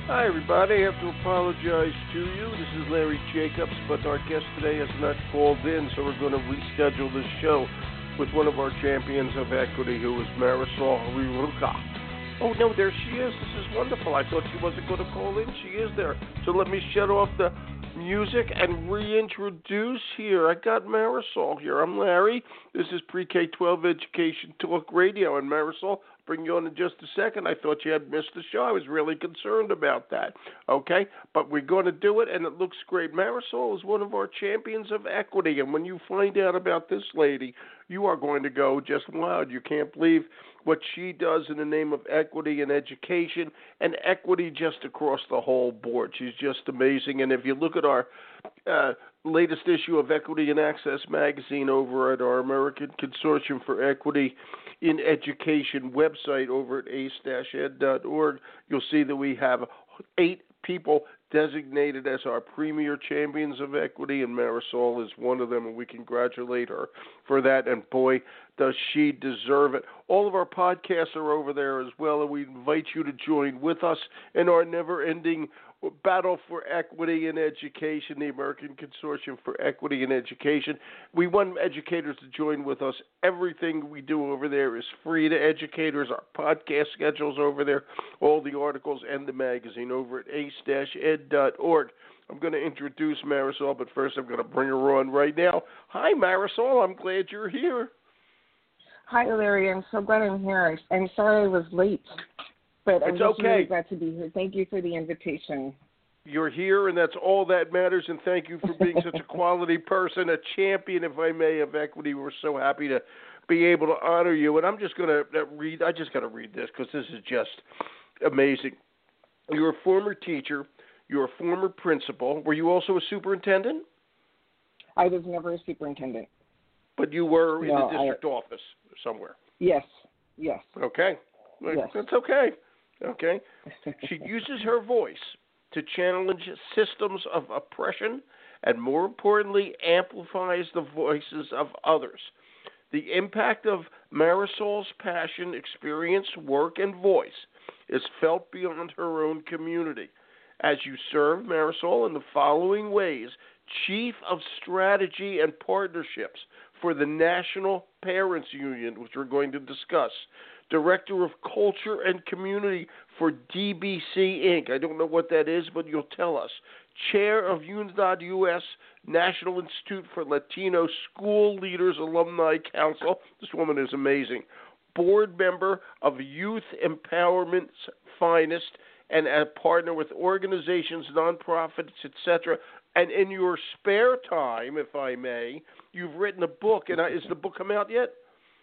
Hi, everybody. I have to apologize to you. This is Larry Jacobs, but our guest today has not called in, so we're going to reschedule this show with one of our champions of equity, who is Marisol Riruca. Oh, no, there she is. This is wonderful. I thought she wasn't going to call in. She is there. So let me shut off the music and reintroduce here. I got Marisol here. I'm Larry. This is Pre-K-12 Education Talk Radio, and Marisol, bring you on in just a second. I thought you had missed the show. I was really concerned about that. Okay? But we're going to do it, and it looks great. Marisol is one of our champions of equity, and when you find out about this lady, you are going to go just wild. You can't believe what she does in the name of equity and education, and equity just across the whole board. She's just amazing. And if you look at our latest issue of Equity and Access magazine over at our American Consortium for Equity in Education website over at ace-ed.org, you'll see that we have 8 people designated as our premier champions of equity, and Marisol is one of them, and we congratulate her for that, and boy, does she deserve it. All of our podcasts are over there as well, and we invite you to join with us in our never-ending battle for equity in education, the American Consortium for Equity in Education. We want educators to join with us. Everything we do over there is free to educators. Our podcast schedule's over there, all the articles and the magazine over at ace-ed.org. I'm going to introduce Marisol, but first I'm going to bring her on right now. Hi, Marisol. I'm glad you're here. Hi, Larry. I'm so glad I'm here. I'm sorry I was late, but I'm just really glad to be here. Thank you for the invitation. You're here, and that's all that matters, and thank you for being such a quality person, a champion, if I may, of equity. We're so happy to be able to honor you, and I'm just going to read. I just got to read this because this is just amazing. You're a former teacher. You're a former principal. Were you also a superintendent? I was never a superintendent. But you were in the district office somewhere? Yes. Okay. Yes. That's okay. Okay. She uses her voice to challenge systems of oppression and, more importantly, amplifies the voices of others. The impact of Marisol's passion, experience, work, and voice is felt beyond her own community. As you serve Marisol in the following ways: Chief of Strategy and Partnerships for the National Parents Union, which we're going to discuss, Director of Culture and Community for DBC Inc. I don't know what that is, but you'll tell us. Chair of UNIDAD-US, National Institute for Latino School Leaders Alumni Council. This woman is amazing. Board member of Youth Empowerment's Finest, and a partner with organizations, nonprofits, etc. And in your spare time, if I may, you've written a book. And is the book come out yet?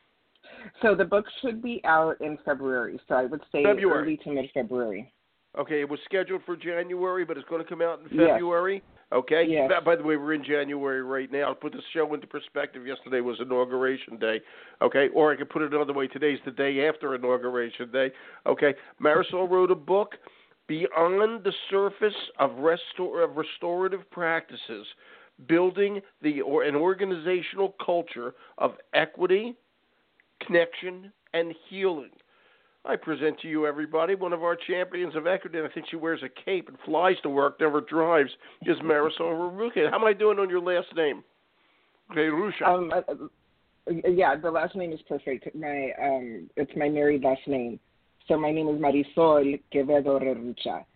So the book should be out in February. So I would say early to mid-February. Okay, it was scheduled for January, but it's going to come out in February? Yes. Okay. Yes. By the way, we're in January right now. I'll put the show into perspective. Yesterday was Inauguration Day. Okay, or I could put it another way. Today's the day after Inauguration Day. Okay. Marisol wrote a book, Beyond the Surface of Restorative Practices, Building an Organizational Culture of Equity, Connection, and Healing. I present to you, everybody, one of our champions of equity, and I think she wears a cape and flies to work, never drives, is Marisol Riruca. How am I doing on your last name? Riruca. Yeah, the last name is perfect. It's my married last name. So my name is Marisol Quevedo Riruca.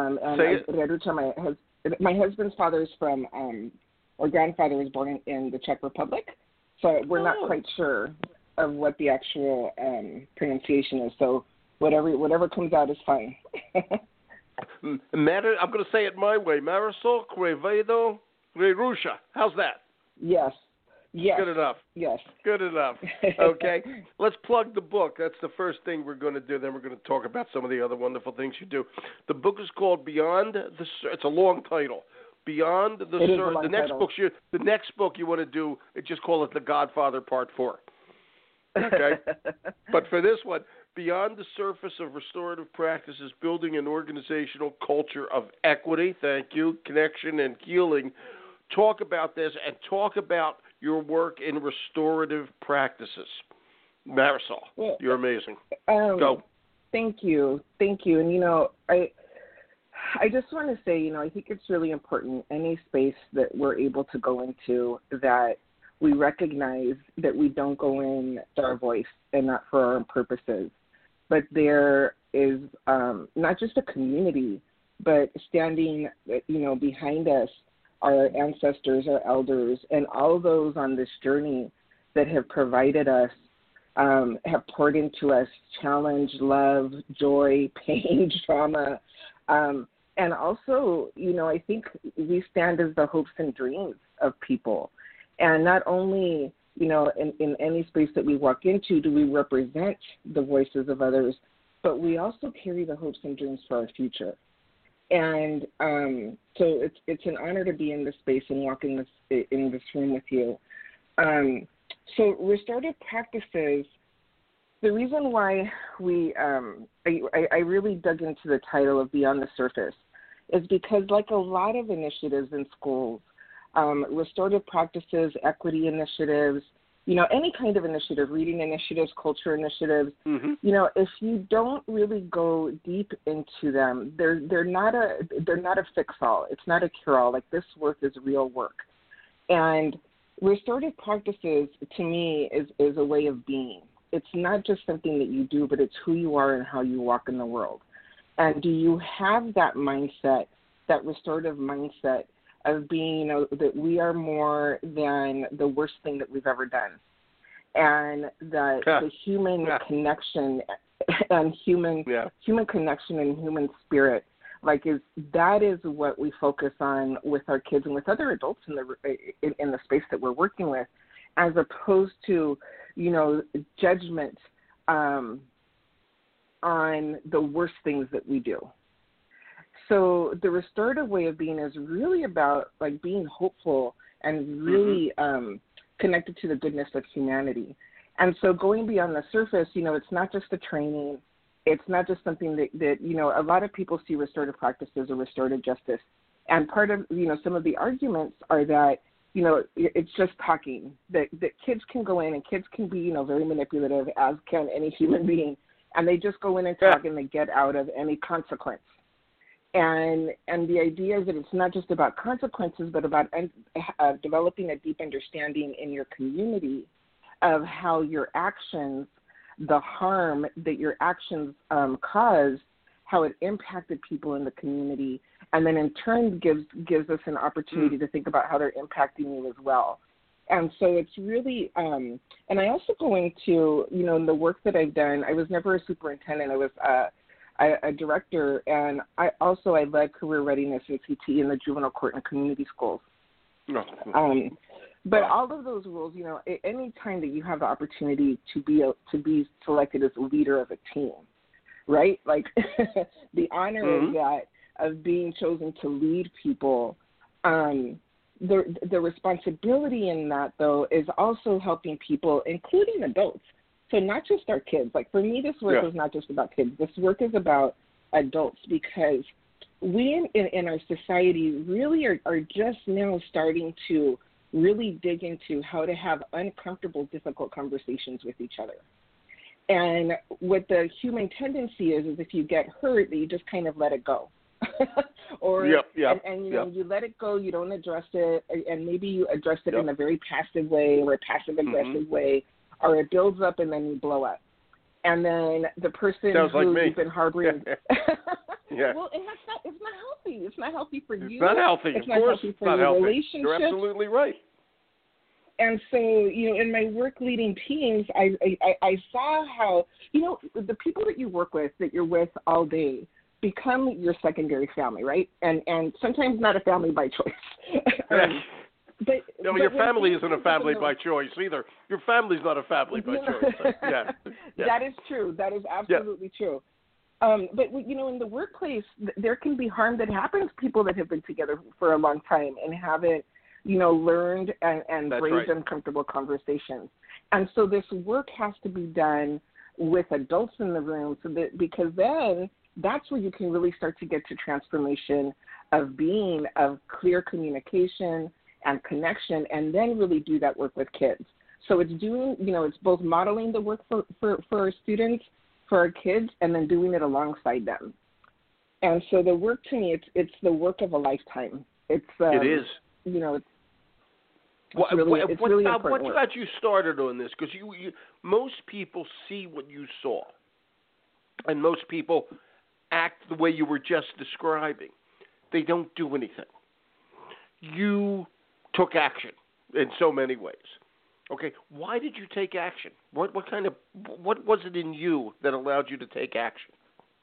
My husband's father is from, or grandfather was born in the Czech Republic, so we're not quite sure of what the actual pronunciation is. So whatever comes out is fine. I'm going to say it my way. Marisol Quevedo Riruca. How's that? Yes. Good enough. Yes. Good enough. Okay. Let's plug the book. That's the first thing we're going to do. Then we're going to talk about some of the other wonderful things you do. The book is called Beyond the. It's a long title. Beyond the. The next book you want to do, just call it The Godfather Part 4. Okay. But for this one, Beyond the Surface of Restorative Practices, Building an Organizational Culture of Equity. Thank you. Connection and Healing. Talk about this and talk about your work in restorative practices. Marisol, you're amazing. Go. Thank you. And, I just want to say, I think it's really important, any space that we're able to go into, that we recognize that we don't go in for our voice and not for our own purposes, but there is not just a community, but standing, behind us, our ancestors, our elders, and all those on this journey that have provided us, have poured into us challenge, love, joy, pain, trauma. And also, I think we stand as the hopes and dreams of people. And not only, in any space that we walk into do we represent the voices of others, but we also carry the hopes and dreams for our future. And so it's an honor to be in this space and walk in this room with you. So restorative practices, the reason why I really dug into the title of Beyond the Surface is because, like a lot of initiatives in schools, restorative practices, equity initiatives, any kind of initiative, reading initiatives, culture initiatives, if you don't really go deep into them, they're not a fix-all. It's not a cure-all. Like, this work is real work. And restorative practices, to me, is a way of being. It's not just something that you do, but it's who you are and how you walk in the world. And do you have that mindset, that restorative mindset of being, that we are more than the worst thing that we've ever done, and that the human connection and human connection and human spirit, that is what we focus on with our kids and with other adults in the space that we're working with, as opposed to judgment on the worst things that we do. So the restorative way of being is really about being hopeful and really connected to the goodness of humanity. And so going beyond the surface, it's not just a training. It's not just something that a lot of people see restorative practice as a restorative justice. And part of, some of the arguments are that, it's just talking, that kids can go in and kids can be, very manipulative, as can any human being. And they just go in and talk and they get out of any consequence. And the idea is that it's not just about consequences, but about developing a deep understanding in your community of how your actions, the harm that your actions caused, how it impacted people in the community, and then in turn gives us an opportunity to think about how they're impacting you as well. And so it's really, and I also go into, in the work that I've done, I was never a superintendent. I was a director, and I led career readiness and CTE in the juvenile court and community schools. But all of those roles, any time that you have the opportunity to be selected as a leader of a team, right? The honor of that, of being chosen to lead people. The responsibility in that, though, is also helping people, including adults. So not just our kids. For me, this work is not just about kids. This work is about adults, because we in our society really are just now starting to really dig into how to have uncomfortable, difficult conversations with each other. And what the human tendency is if you get hurt, that you just kind of let it go. You let it go, you don't address it, and maybe you address it in a very passive way or a passive-aggressive way, or it builds up and then you blow up. And then the person who's been harboring well, it's not healthy. It's not healthy for you. It's not healthy. It's not healthy for your relationship. You're absolutely right. And so, in my work leading teams, I saw how, the people that you work with, that you're with all day, become your secondary family, right? And sometimes not a family by choice. Your family isn't a family by choice either. Your family's not a family by choice. That is true. That is absolutely true. But, in the workplace, there can be harm that happens to people that have been together for a long time and haven't, learned and raised uncomfortable conversations. And so this work has to be done with adults in the room, because then that's where you can really start to get to transformation of being, of clear communication and connection, and then really do that work with kids. So it's doing, it's both modeling the work for our students, for our kids, and then doing it alongside them. And so the work to me, it's the work of a lifetime. It's it is. You know, it's What really important. What got you started on this? Because you most people see what you saw, and most people act the way you were just describing. They don't do anything. You took action in so many ways. Okay, why did you take action? What was it in you that allowed you to take action?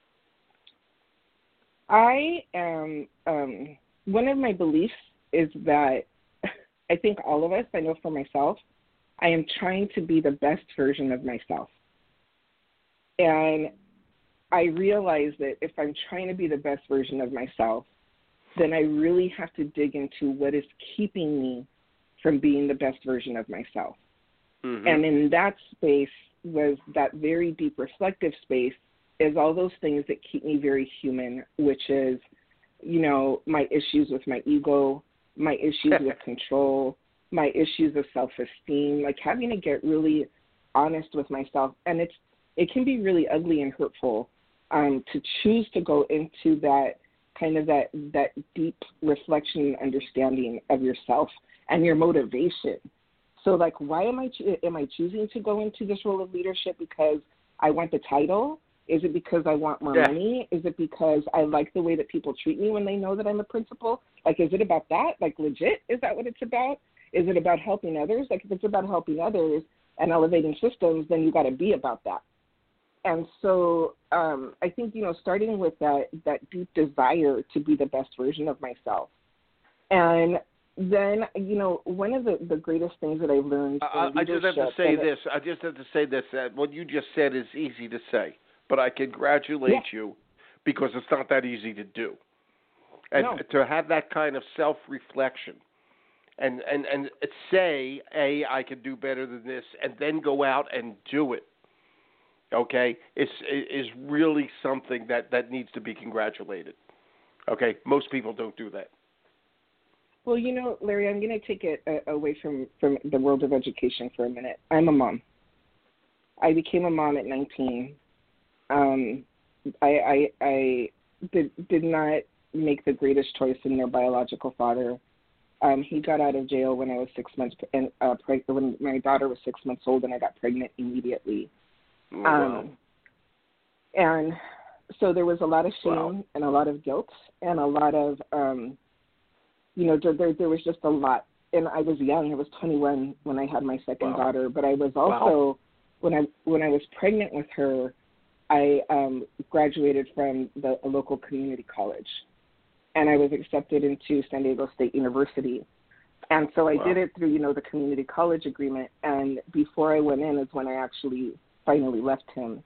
I am one of my beliefs is that I think all of us, I know for myself, I am trying to be the best version of myself. And I realize that if I'm trying to be the best version of myself, then I really have to dig into what is keeping me from being the best version of myself. Mm-hmm. And in that space was that very deep reflective space is all those things that keep me very human, which is, you know, my issues with my ego, my issues with control, my issues of self-esteem, like having to get really honest with myself. And it can be really ugly and hurtful to choose to go into that kind of that deep reflection and understanding of yourself and your motivation. So, like, why am I choosing to go into this role of leadership because I want the title? Is it because I want more money? Is it because I like the way that people treat me when they know that I'm a principal? Like, is it about that? Like, legit? Is that what it's about? Is it about helping others? Like, if it's about helping others and elevating systems, then you got to be about that. And so I think, you know, starting with that deep desire to be the best version of myself. And then, you know, one of the greatest things that I've learned I just have to say this. I just have to say this, that what you just said is easy to say, but I congratulate you because it's not that easy to do. And to have that kind of self-reflection and say, I can do better than this, and then go out and do it, okay, is really something that needs to be congratulated. Okay, most people don't do that. Well, you know, Larry, I'm going to take it away from the world of education for a minute. I'm a mom. I became a mom at 19. I did not make the greatest choice in their biological father. He got out of jail when I was 6 months and when my daughter was 6 months old, and I got pregnant immediately. Wow. And so there was a lot of shame and a lot of guilt and a lot of you know, there was just a lot. And I was young. I was 21 when I had my second daughter. But I was also, when I was pregnant with her, I graduated from a local community college. And I was accepted into San Diego State University. And so I did it through, you know, the community college agreement. And before I went in is when I actually finally left him.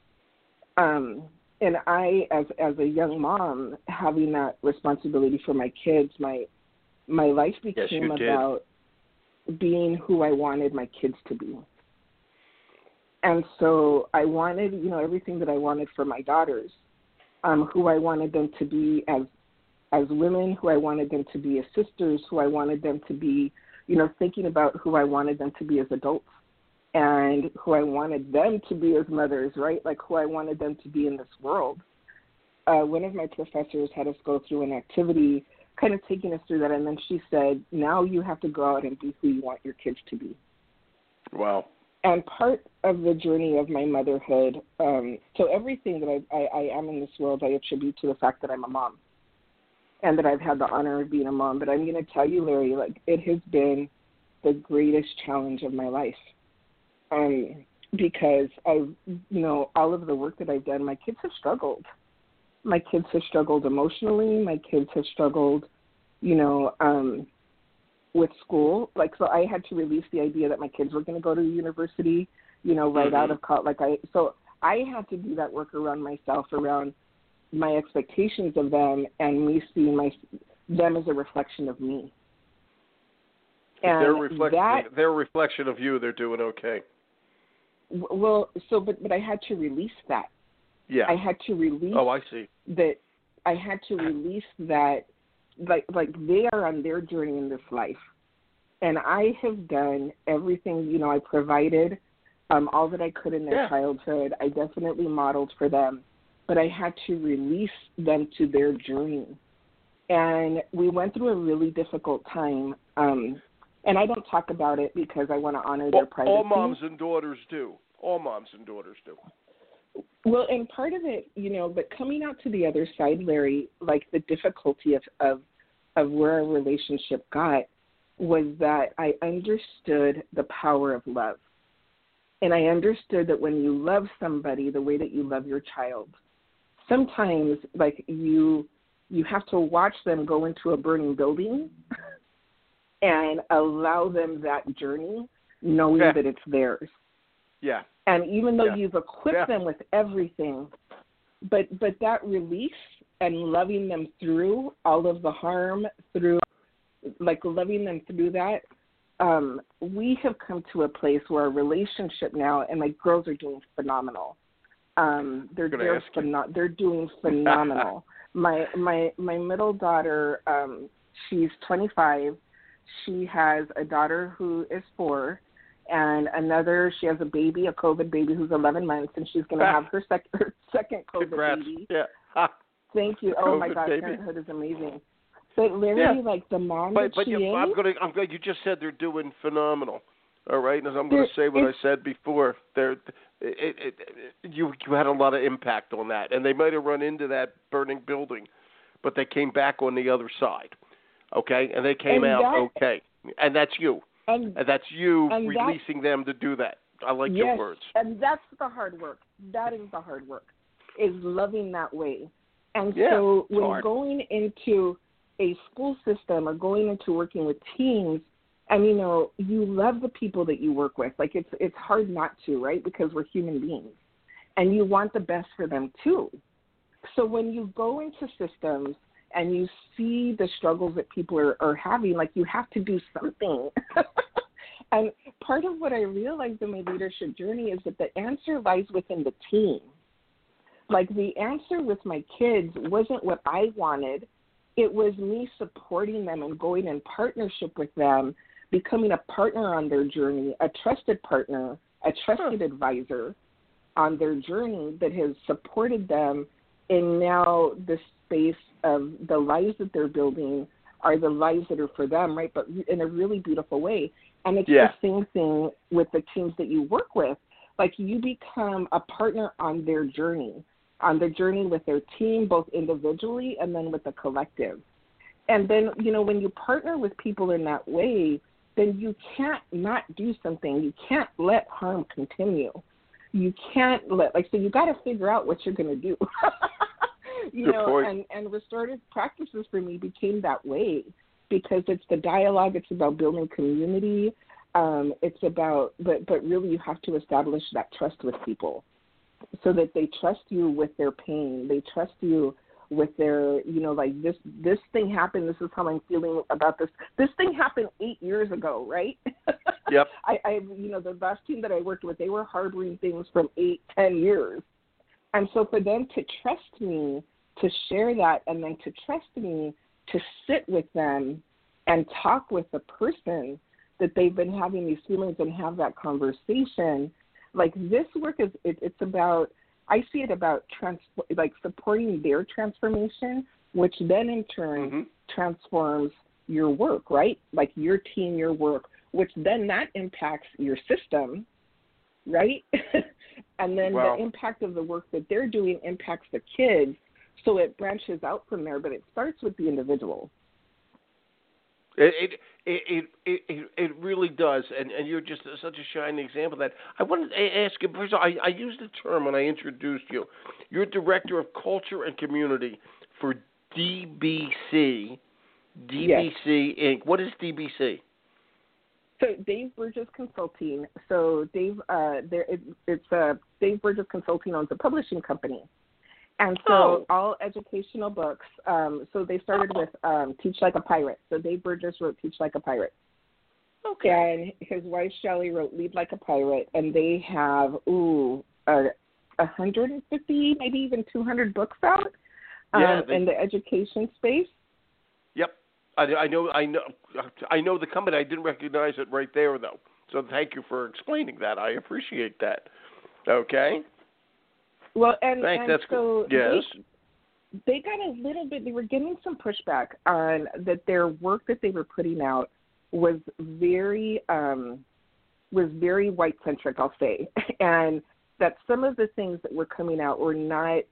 And I, as a young mom, having that responsibility for my kids, my life became about being who I wanted my kids to be. And so I wanted, you know, everything that I wanted for my daughters, who I wanted them to be as women, who I wanted them to be as sisters, who I wanted them to be, you know, thinking about who I wanted them to be as adults and who I wanted them to be as mothers, right? Like who I wanted them to be in this world. One of my professors had us go through an activity kind of taking us through that, and then she said, now you have to go out and be who you want your kids to be. Wow. And part of the journey of my motherhood, so everything that I am in this world, I attribute to the fact that I'm a mom and that I've had the honor of being a mom. But I'm going to tell you, Larry, like it has been the greatest challenge of my life because I've, you know, all of the work that I've done, my kids have struggled. My kids have struggled emotionally. My kids have struggled, you know, with school. Like, so I had to release the idea that my kids were going to go to university, you know, right out of college. So I had to do that work around myself, around my expectations of them and me seeing them as a reflection of me. And their reflection of you, they're doing okay. Well, so, but I had to release that. Yeah. I had to release. Oh, I see. That I had to release that, like they are on their journey in this life, and I have done everything. You know, I provided all that I could in their childhood. I definitely modeled for them, but I had to release them to their journey. And we went through a really difficult time. And I don't talk about it because I want to honor their privacy. All moms and daughters do. All moms and daughters do. Well, and part of it, but coming out to the other side, Larry, like the difficulty of where our relationship got was that I understood the power of love. And I understood that when you love somebody the way that you love your child, sometimes like you have to watch them go into a burning building and allow them that journey knowing that it's theirs. Yeah. And even though you've equipped them with everything, but that release and loving them through all of the harm, through like loving them through that, we have come to a place where our relationship now, and my girls are doing phenomenal. They're doing phenomenal. My middle daughter, she's 25. She has a daughter who is 4. And she has a baby, a COVID baby who's 11 months, and she's going to have her second COVID Congrats. baby. Yeah. Thank you. Oh my God, baby. Parenthood is amazing. But Larry, like the mom that she is. I'm glad you just said they're doing phenomenal. All right, and I'm going to say what I said before. You had a lot of impact on that, and they might have run into that burning building, but they came back on the other side. Okay, and they came out okay, and that's you. And that's you releasing them to do that. I like your words. And that's the hard work. That is the hard work, is loving that way. And so when going into a school system or going into working with teams, and you love the people that you work with. Like it's hard not to, right? Because we're human beings. And you want the best for them too. So when you go into systems and you see the struggles that people are having, like you have to do something. And part of what I realized in my leadership journey is that the answer lies within the team. Like the answer with my kids wasn't what I wanted. It was me supporting them and going in partnership with them, becoming a partner on their journey, a trusted partner, a trusted advisor on their journey that has supported them in now the space of the lives that they're building are the lives that are for them, right? But in a really beautiful way. And it's the same thing with the teams that you work with. Like you become a partner on their journey with their team, both individually and then with the collective. And then, when you partner with people in that way, then you can't not do something. You can't let harm continue. You can't so you got to figure out what you're going to do. And restorative practices for me became that way because it's the dialogue. It's about building community. It's about, but really you have to establish that trust with people so that they trust you with their pain. They trust you with their, like this thing happened. This is how I'm feeling about this. This thing happened 8 years ago, right? Yep. The last team that I worked with, they were harboring things from 8-10 years. And so for them to trust me, to share that, and then to trust me to sit with them and talk with the person that they've been having these feelings and have that conversation, like this work it's about, I see it about supporting their transformation, which then in turn transforms your work, right? Like your team, your work, which then that impacts your system, right? And then the impact of the work that they're doing impacts the kids. So it branches out from there, but it starts with the individual. It really does, and you're just such a shining example of that. I wanted to ask you, first of all, I used the term when I introduced you. You're Director of Culture and Community for DBC Inc. What is DBC? So Dave Burgess Consulting. So Dave Burgess Consulting owns a publishing company. And so all educational books, so they started with Teach Like a Pirate. So Dave Burgess wrote Teach Like a Pirate. Okay. And his wife, Shelley, wrote Lead Like a Pirate. And they have, 150, maybe even 200 books out in the education space. Yep. I know the company. I didn't recognize it right there, though. So thank you for explaining that. I appreciate that. Okay. Well, and That's so good. Yes. they got a little bit. They were getting some pushback on that their work that they were putting out was very white centric, I'll say, and that some of the things that were coming out were not,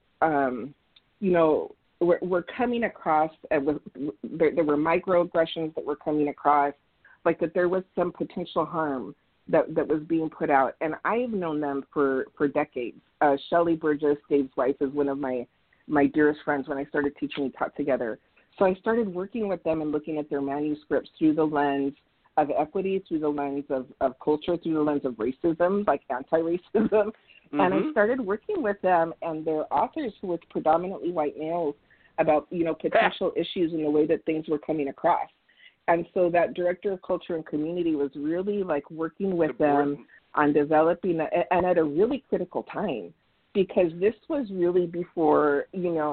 were coming across. There were microaggressions that were coming across, like that there was some potential harm that was being put out. And I've known them for decades. Shelley Burgess, Dave's wife, is one of my dearest friends. When I started teaching, we taught together. So I started working with them and looking at their manuscripts through the lens of equity, through the lens of culture, through the lens of racism, like anti-racism. Mm-hmm. And I started working with them and their authors, who were predominantly white males, about, potential issues in the way that things were coming across. And so that director of culture and community was really like working with them on developing, and at a really critical time, because this was really before,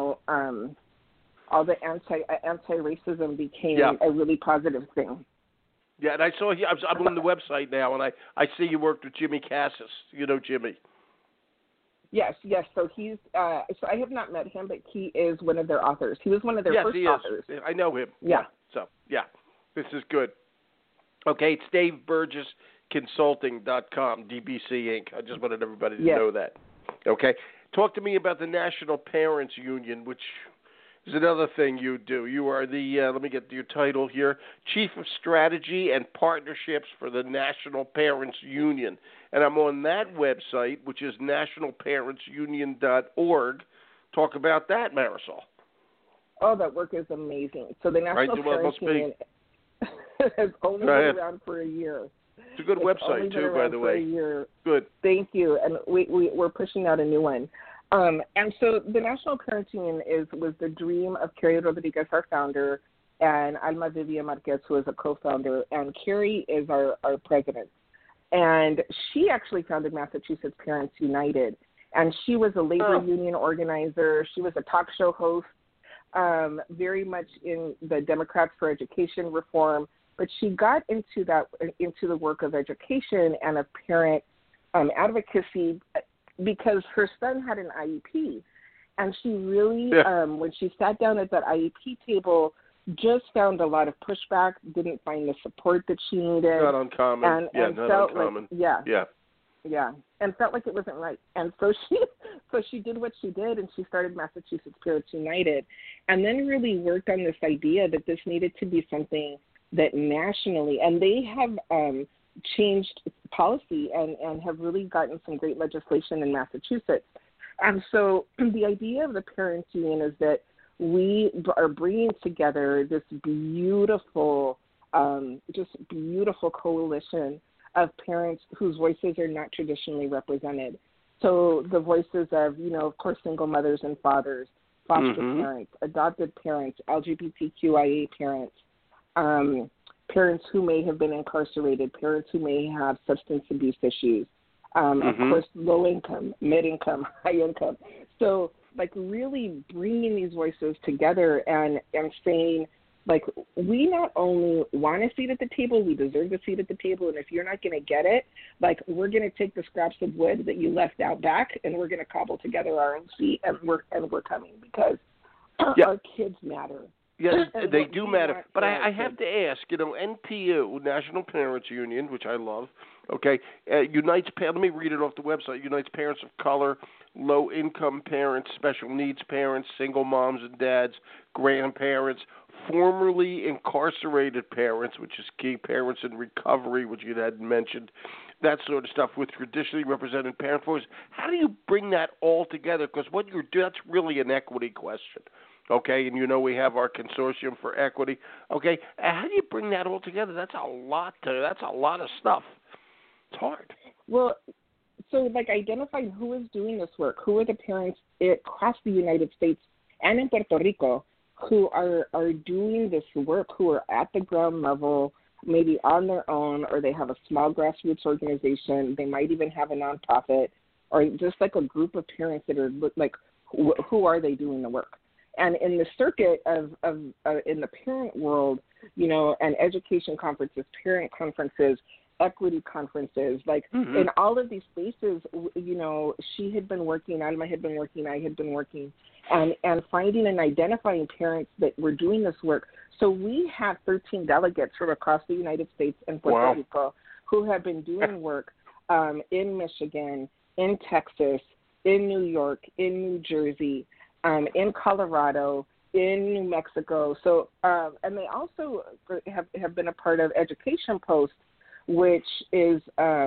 all the anti-racism became a really positive thing. Yeah, and I saw I'm on the website now, and I see you worked with Jimmy Cassis. You know Jimmy. Yes. So he's so I have not met him, but he is one of their authors. He was one of their first authors. I know him. Yeah. So this is good. Okay, it's DaveBurgessConsulting.com, DBC Inc. I just wanted everybody to know that. Okay, talk to me about the National Parents Union, which is another thing you do. You are the, let me get your title here, Chief of Strategy and Partnerships for the National Parents Union. And I'm on that website, which is nationalparentsunion.org. Talk about that, Marisol. Oh, that work is amazing. So the National Parents Union has only been around for a year. It's a good website, too, by the way. Good. Thank you. And we're pushing out a new one. And so the National Parents Union was the dream of Carrie Rodriguez, our founder, and Alma Vivia Marquez, who is a co-founder, and Carrie is our president. And she actually founded Massachusetts Parents United, and she was a labor union organizer. She was a talk show host, very much in the Democrats for Education reform, but she got into the work of education and of parent advocacy because her son had an IEP, and she really, when she sat down at that IEP table, just found a lot of pushback, didn't find the support that she needed. Not uncommon. And not felt uncommon. Like, and felt like it wasn't right. And so she did what she did, and she started Massachusetts Parents United, and then really worked on this idea that this needed to be something that nationally, and they have changed policy and have really gotten some great legislation in Massachusetts. And so the idea of the Parents Union is that we are bringing together this beautiful coalition of parents whose voices are not traditionally represented. So the voices of, of course, single mothers and fathers, foster parents, adopted parents, LGBTQIA parents, parents who may have been incarcerated, parents who may have substance abuse issues, of course, low income, mid income, high income. So, like, really bringing these voices together and saying, like, we not only want a seat at the table, we deserve a seat at the table, and if you're not going to get it, like, we're going to take the scraps of wood that you left out back, and we're going to cobble together our own seat, and we're coming because our kids matter. Yes, they do matter. But I have to ask, NPU, National Parents Union, which I love, okay, unites, let me read it off the website, unites parents of color, low-income parents, special needs parents, single moms and dads, grandparents, formerly incarcerated parents, which is key, parents in recovery, which you hadn't mentioned, that sort of stuff, with traditionally represented parent voices. How do you bring that all together? Because what you're doing, that's really an equity question. Okay, and we have our consortium for equity. Okay, how do you bring that all together? That's a lot of stuff. It's hard. Well, so like identifying who is doing this work, who are the parents across the United States and in Puerto Rico who are doing this work, who are at the ground level, maybe on their own, or they have a small grassroots organization, they might even have a nonprofit, or just like a group of parents that are like, who are they doing the work? And in the circuit of in the parent world, and education conferences, parent conferences, equity conferences, like in all of these spaces, you know, she had been working, Alma had been working, I had been working, and finding and identifying parents that were doing this work. So we have 13 delegates from across the United States and Puerto Rico who have been doing work in Michigan, in Texas, in New York, in New Jersey, in Colorado, in New Mexico. So, and they also have been a part of Education Post, which is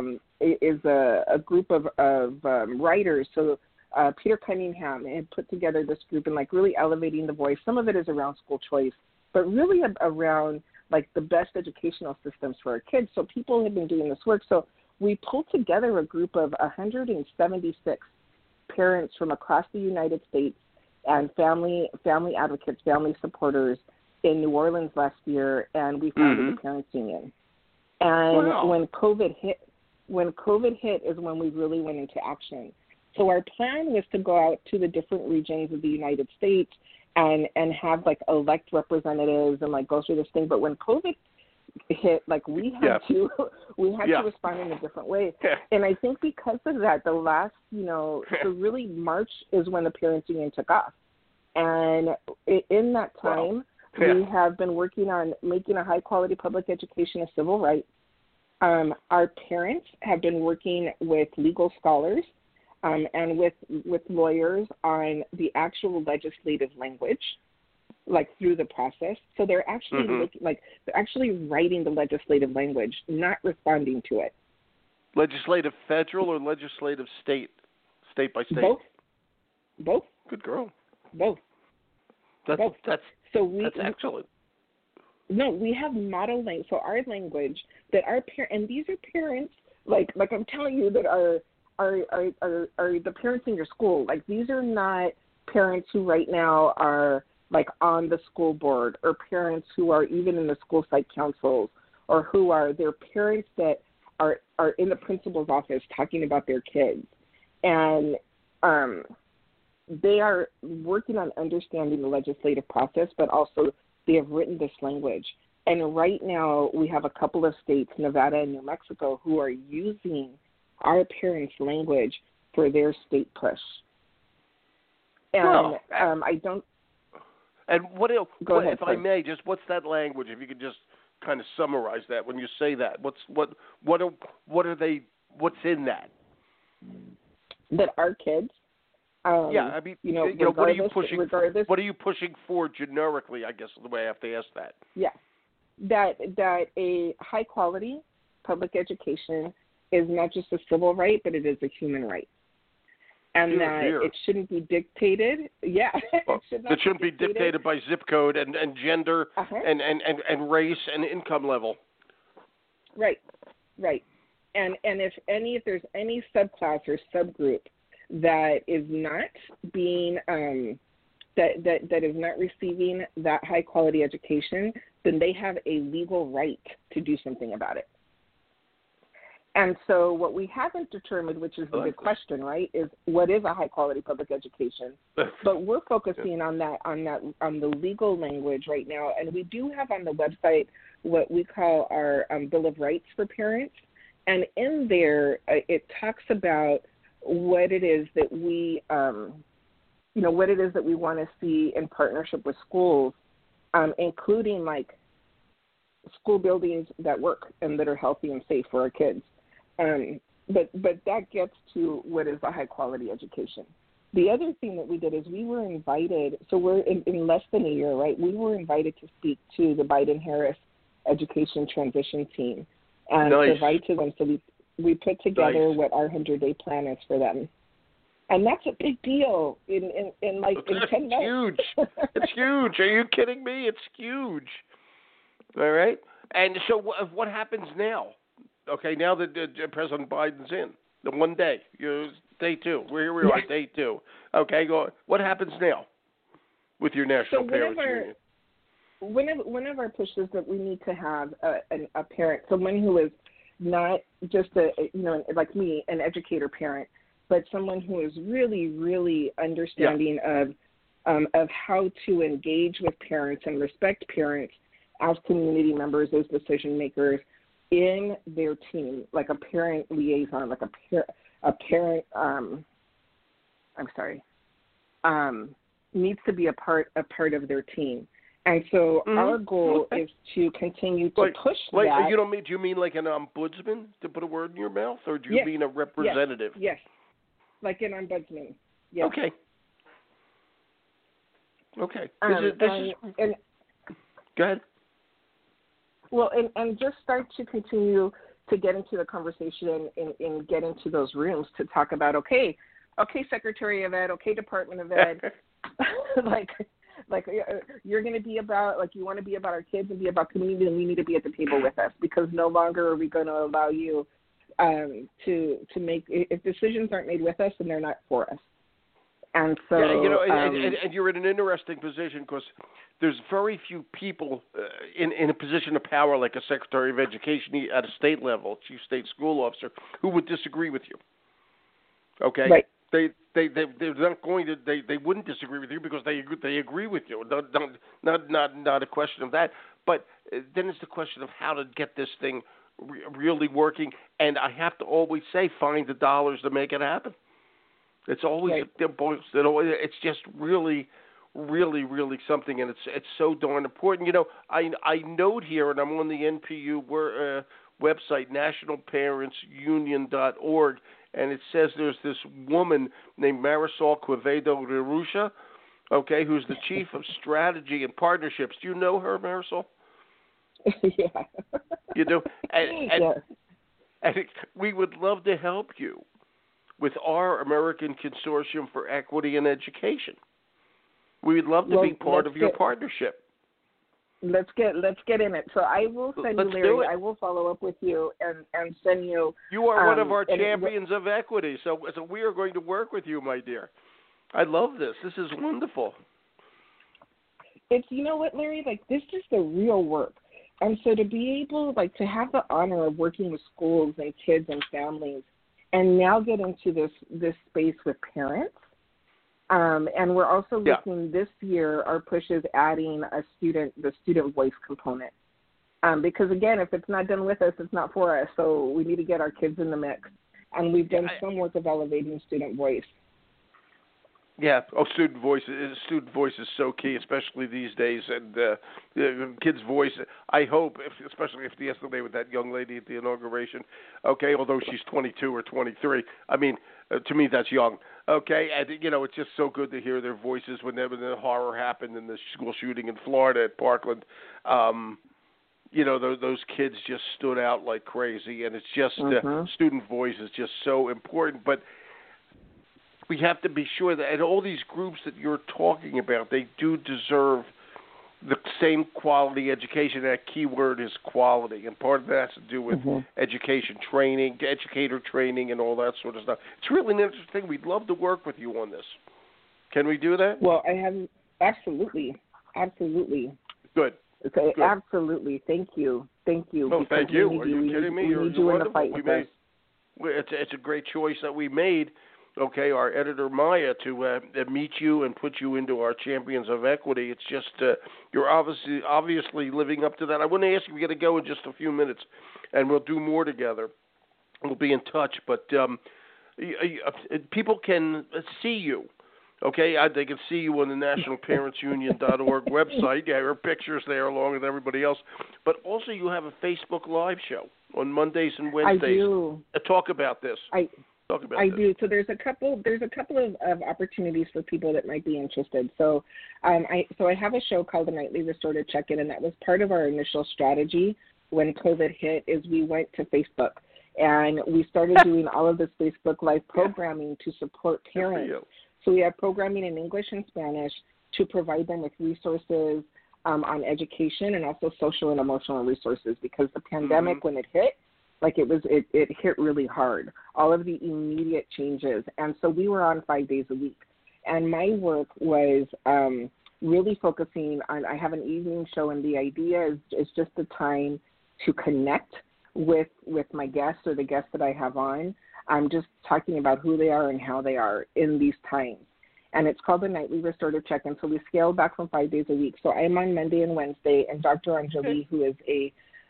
a group of writers. So Peter Cunningham had put together this group and like really elevating the voice. Some of it is around school choice, but really around like the best educational systems for our kids. So people have been doing this work. So we pulled together a group of 176 parents from across the United States and family advocates, family supporters in New Orleans last year, and we founded the Parents Union. And when COVID hit is when we really went into action. So our plan was to go out to the different regions of the United States and have like elect representatives and like go through this thing. But when COVID hit, like we had to respond in a different way. Yeah. And I think because of that, the last, you know, so really March is when the Parents Union took off. And in that time, we have been working on making a high-quality public education a civil right. Our parents have been working with legal scholars and with lawyers on the actual legislative language, like through the process. So they're actually they're actually writing the legislative language, not responding to it. Legislative federal or legislative state by state? Both. Good girl. Both. That's excellent. No, we have model language. So our language that our and these are parents like I'm telling you that are the parents in your school. Like these are not parents who right now are like on the school board, or parents who are even in the school site councils, or who are their parents that are in the principal's office talking about their kids. And they are working on understanding the legislative process, but also they have written this language. And right now we have a couple of states, Nevada and New Mexico, who are using our parents' language for their state push. And I don't. And what else? Go ahead, if I may, just what's that language? If you could just kind of summarize that when you say that, what are they? What's in that? That our kids. I mean, what are you pushing? What are you pushing for generically? I guess is the way I have to ask that. Yeah, that a high quality public education is not just a civil right, but it is a human right. And that it shouldn't be dictated. Yeah, it shouldn't be dictated by zip code and gender and race and income level. Right. And if there's any subclass or subgroup that is not being that is not receiving that high quality education, then they have a legal right to do something about it. And so what we haven't determined, which is the big question, right, is what is a high-quality public education? But we're focusing on the legal language right now, and we do have on the website what we call our Bill of Rights for parents, and in there it talks about what it is that we, what it is that we want to see in partnership with schools, including like school buildings that work and that are healthy and safe for our kids. But that gets to what is a high-quality education. The other thing that we did is we were invited, so we're in less than a year, right, we were invited to speak to the Biden-Harris education transition team and provide to them. So we put together what our 100-day plan is for them. And that's a big deal in 10 months. Huge. It's huge. Are you kidding me? It's huge. All right. And so what happens now? Okay, now that President Biden's in, the one day, day two. Here we are, day two. Okay, go on. What happens now with your National Parents Union? One of our pushes that we need to have a parent, someone who is not just like me, an educator parent, but someone who is really, really understanding of how to engage with parents and respect parents as community members, as decision makers. in their team, like a parent liaison, like a parent. Needs to be a part of their team. And so our goal is to continue to push that. Do you mean like an ombudsman, to put a word in your mouth, or do you mean a representative? Yes, like an ombudsman. Yes. Okay. Go ahead. Well, and just start to continue to get into the conversation and get into those rooms to talk about, okay, Secretary of Ed, okay, Department of Ed, like you're going to be about, like, you want to be about our kids and be about community, and you need to be at the table with us, because no longer are we going to allow you to make, if decisions aren't made with us, then they're not for us. And so, and you're in an interesting position, because there's very few people in a position of power like a Secretary of Education at a state level, Chief State School Officer, who would disagree with you. Okay, right. They're not going to. They wouldn't disagree with you because they agree with you. Not a question of that. But then it's the question of how to get this thing really working. And I have to always say, find the dollars to make it happen. It's always it's just really, really, really something, and it's so darn important. You know, I note here, and I'm on the NPU website, nationalparentsunion.org. And it says there's this woman named Marisol Quevedo de Rusha, okay, who's the Chief of Strategy and Partnerships. Do you know her, Marisol? Yeah. You do? And we would love to help you with our American Consortium for Equity in Education. We would love to be part of your partnership. Let's get in it. So I will send you, Larry. I will follow up with you and send you. You are one of our champions of equity, so we are going to work with you, my dear. I love this. This is wonderful. It's, you know what, Larry? Like, this is the real work, and so to be able, like, to have the honor of working with schools and kids and families, and now get into this space with parents. And we're also looking this year, our push is adding the student voice component. Because, again, if it's not done with us, it's not for us. So we need to get our kids in the mix. And we've done some work of elevating student voice. Yeah. Student voice is so key, especially these days. And the kids' voice, I hope, especially if yesterday with that young lady at the inauguration, okay, although she's 22 or 23, I mean, to me that's young, okay? And, you know, it's just so good to hear their voices when the horror happened in the school shooting in Florida at Parkland. You know, those kids just stood out like crazy, and it's just student voice is just so important. But we have to be sure that, and all these groups that you're talking about, they do deserve the same quality education. That key word is quality, and part of that has to do with education training, educator training, and all that sort of stuff. It's really an interesting thing. We'd love to work with you on this. Can we do that? Well, I have absolutely. Good. Okay, good. Absolutely. Thank you. Oh, thank you. Are you kidding me? We need you in the fight with us. It's a great choice that we made. Okay, our editor Maya to meet you and put you into our Champions of Equity. It's just you're obviously living up to that. I want to ask you, we got to go in just a few minutes, and we'll do more together. We'll be in touch, but people can see you. Okay, they can see you on the nationalparentsunion.org website. Yeah, there are pictures there along with everybody else. But also you have a Facebook Live show on Mondays and Wednesdays. I do. Talk about this. I do. So there's a couple of opportunities for people that might be interested. So I have a show called the Nightly Restorative Check-In, and that was part of our initial strategy when COVID hit. Is we went to Facebook and we started doing all of this Facebook Live programming to support parents. So we have programming in English and Spanish to provide them with resources on education and also social and emotional resources, because the pandemic, when it hit, it hit really hard, all of the immediate changes. And so we were on 5 days a week. And my work was really focusing on, I have an evening show, and the idea is just the time to connect with my guests or the guests that I have on. I'm just talking about who they are and how they are in these times. And it's called the Nightly Restorative Check-In. So we scaled back from 5 days a week. So I'm on Monday and Wednesday, and Dr. Anjali, who is a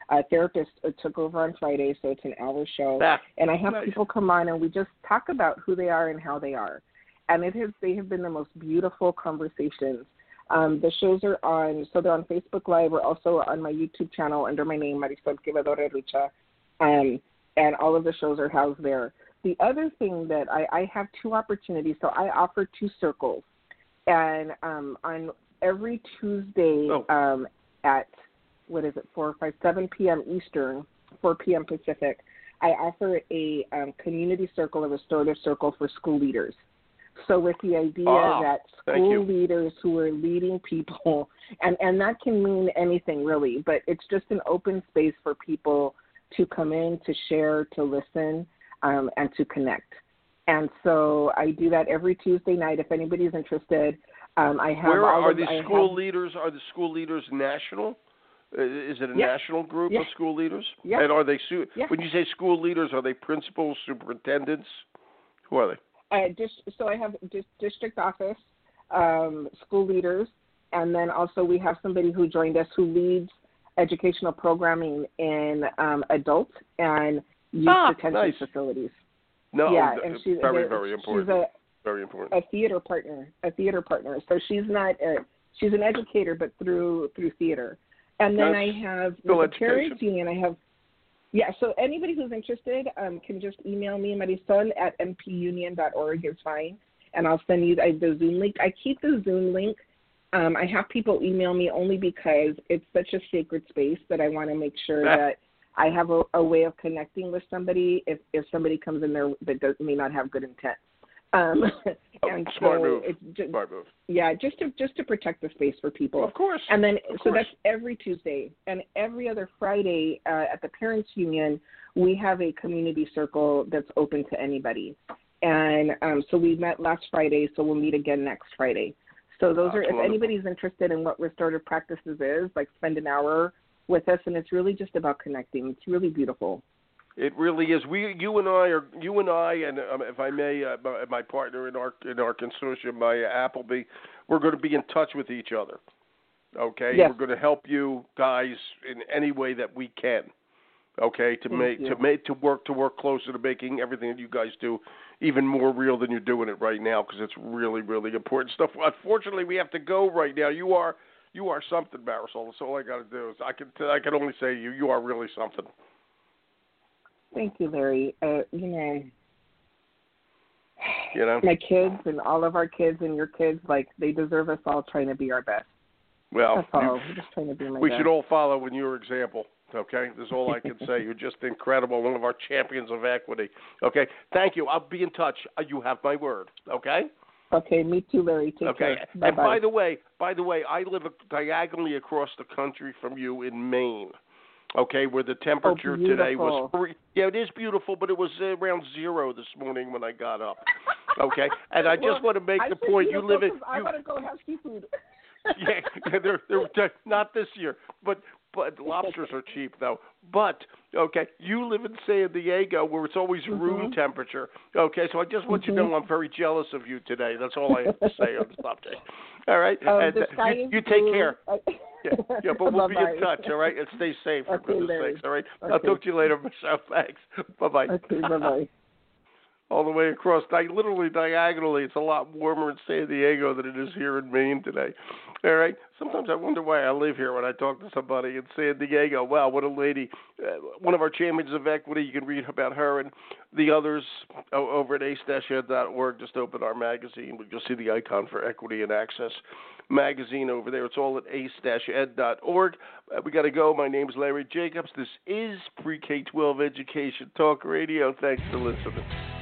A therapist took over on Friday, so it's an hour show. And I have people come on, and we just talk about who they are and how they are. And they have been the most beautiful conversations. The shows are on, so they're on Facebook Live. We're also on my YouTube channel under my name, Marisol Quevedora Richa. And all of the shows are housed there. The other thing that I have 2 opportunities. So I offer 2 circles. And on every Tuesday at, 7 p.m. Eastern, 4 p.m. Pacific, I offer a community circle, a restorative circle for school leaders. So with the idea that school leaders who are leading people, and that can mean anything really, but it's just an open space for people to come in, to share, to listen, and to connect. And so I do that every Tuesday night. If anybody's interested, I have. Where are the school leaders? Are the school leaders national? Is it a national group of school leaders? Yeah. And are they when you say school leaders, are they principals, superintendents? Who are they? So I have district office, school leaders, and then also we have somebody who joined us who leads educational programming in adult and youth detention facilities. And she's very important. Very important. A theater partner. So she's not she's an educator, but through theater. And then I have the Parents Union. I have. So anybody who's interested can just email me, Marisol at mpunion.org is fine, and I'll send you the Zoom link. I keep the Zoom link. I have people email me only because it's such a sacred space that I want to make sure that I have a way of connecting with somebody if somebody comes in there that may not have good intent. Smart move. Smart move. Yeah, just to protect the space for people. Of course. And then that's every Tuesday, and every other Friday at the Parents Union we have a community circle that's open to anybody. And so we met last Friday, so we'll meet again next Friday. So those are, if anybody's interested in what restorative practices is, like spend an hour with us, and it's really just about connecting. It's really beautiful. It really is. You and I, and if I may, my partner in our consortium, my Appleby, we're going to be in touch with each other. Okay, yes. We're going to help you guys in any way that we can. Okay, to work closer to making everything that you guys do even more real than you're doing it right now, because it's really, really important stuff. Unfortunately, we have to go right now. You are something, Marisol. That's all I got to do. I can only say you are really something. Thank you, Larry. My kids and all of our kids and your kids, they deserve us all trying to be our best. Well, that's all. We're just trying to be my we best. should all follow in your example. Okay, that's all I can say. You're just incredible, one of our champions of equity. Okay, thank you. I'll be in touch. You have my word. Okay. Okay, me too, Larry. Take care. Bye-bye. And by the way, I live diagonally across the country from you in Maine. Okay, where the temperature today was it is beautiful, but it was around 0 this morning when I got up. Okay, and I just want to make the point. You live in. I want to go have seafood. they're not this year, but lobsters are cheap though. But okay, you live in San Diego where it's always room temperature. Okay, so I just want you to know I'm very jealous of you today. That's all I have to say on the subject. All right, you take care. Yeah, but we'll be in touch, all right? And stay safe, for goodness sakes, all right? Okay. I'll talk to you later, Michelle. Thanks. Bye-bye. Okay, bye-bye. All the way across, literally diagonally, it's a lot warmer in San Diego than it is here in Maine today. All right? Sometimes I wonder why I live here when I talk to somebody in San Diego. Wow, what a lady. One of our champions of equity. You can read about her and the others over at ace-ed.org. Just open our magazine. You'll see the icon for Equity and Access magazine over there. It's all at ace-ed.org. We got to go. My name is Larry Jacobs. This is Pre-K-12 Education Talk Radio. Thanks for listening.